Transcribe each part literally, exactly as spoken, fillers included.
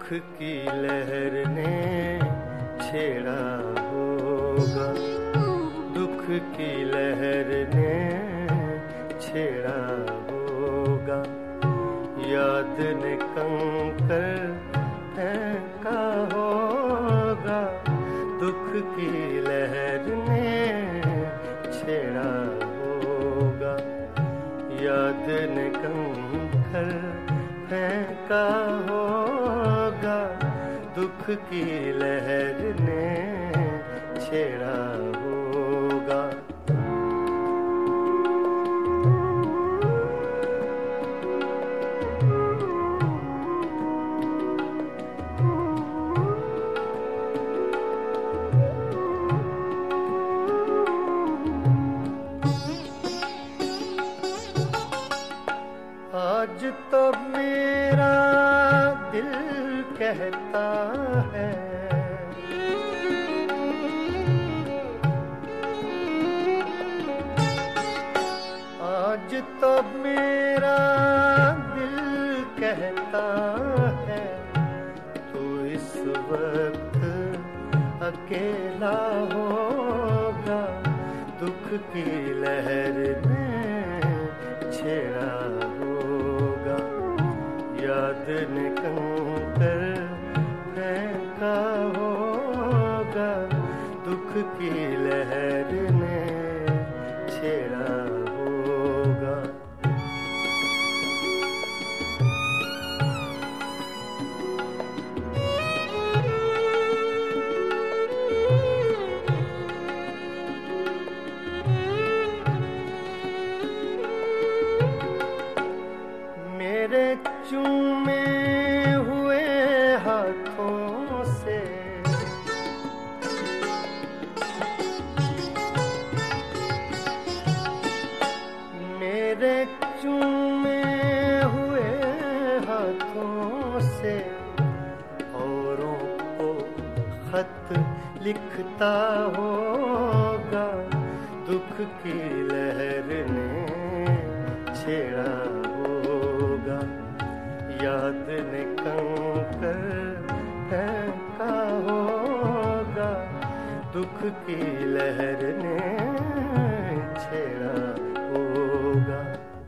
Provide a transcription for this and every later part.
की लहर ने छेड़ा होगा, दुख की लहर ने छेड़ा होगा, याद ने कंकर फेंका होगा, दुख की लहर ने छेड़ा होगा, याद ने कंकर फेंका होगा, दुख की लहर ने छेड़ा होगा। आज तो मेरा दिल कहता है, आज तो मेरा दिल कहता है, तू इस वक्त अकेला होगा, दुख की लहर ने छेड़ा होगा, याद ने कंकर फेंका होगा, दुख की लहर ने छेड़ा होगा। मेरे चूमे हुए हाथों से मेरे चूमे हुए हाथों से औरों को खत लिखता होगा, दुख की लहर ने छेड़ा होगा, याद ने कंकर फेंका होगा, दुख की लहर ने छेड़ा होगा।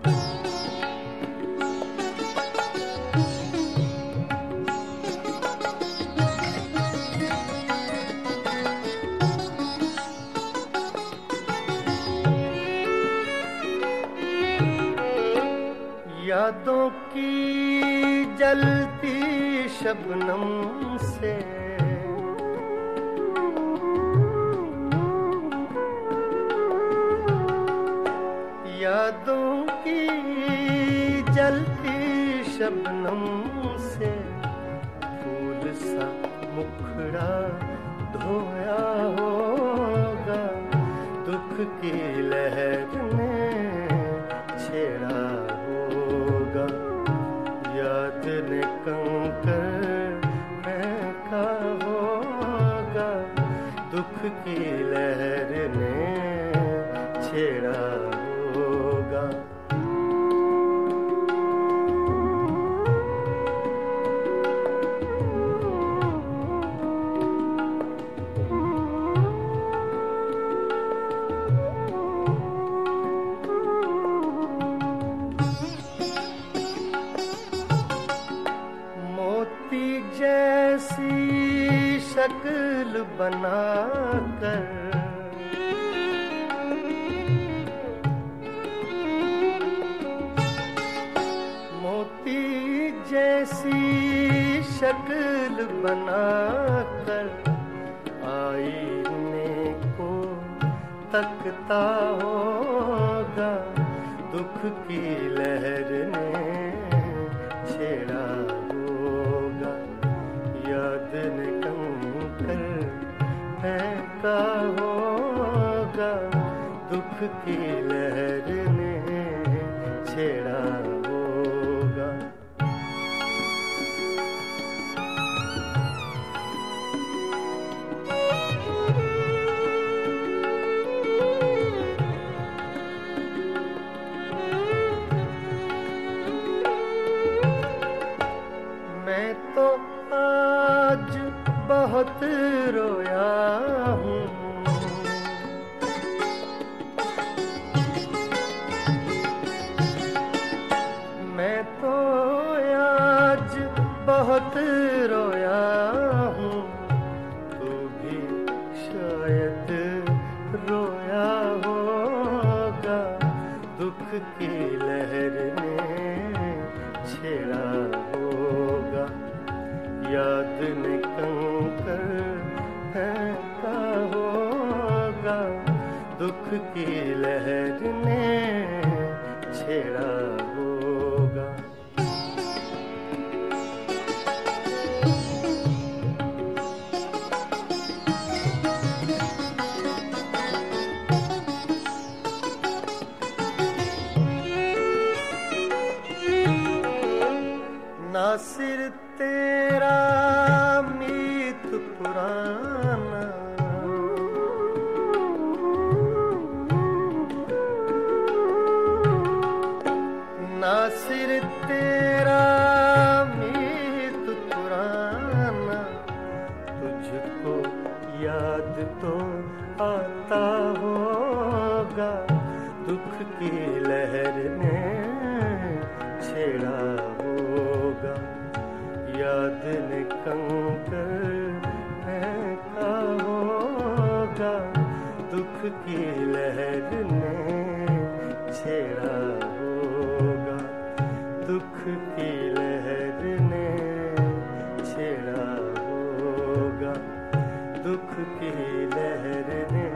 यादों की जलती शबनम से यादों की जलती शबनम से फूल सा मुखड़ा धोया होगा, दुख की लहर ने छेड़ा होगा, याद ने कंकर फेंका होगा, दुख की लहर ने छेड़ा होगा। मोती जैसी शक्ल बनाकर मोती जैसी शक्ल बनाकर आईने को तकता होगा, दुख की लहर ने छेड़ा होगा, याद ने कंकर फेंका होगा, दुख की लहर ने छेड़ा होगा। मैं तो बहुत रोया हूँ। मैं तो आज बहुत रोया हूँ, तू भी शायद रोया होगा। दुख की लहर ने छेड़ा होगा, याद ने कंकर फेंका होगा। दुख की लहर ने छेड़ा होगा। ना सिर तेरा मीत पुराना, ना सिर तेरा मीत पुराना। तुझको याद तो आता होगा, दुख की लहर ने छेड़ा होगा। याद ने कंकर फेंका होगा, दुख की लहर ने छेड़ा होगा। दुख की लहर ने छेड़ा होगा, दुख की लहर ने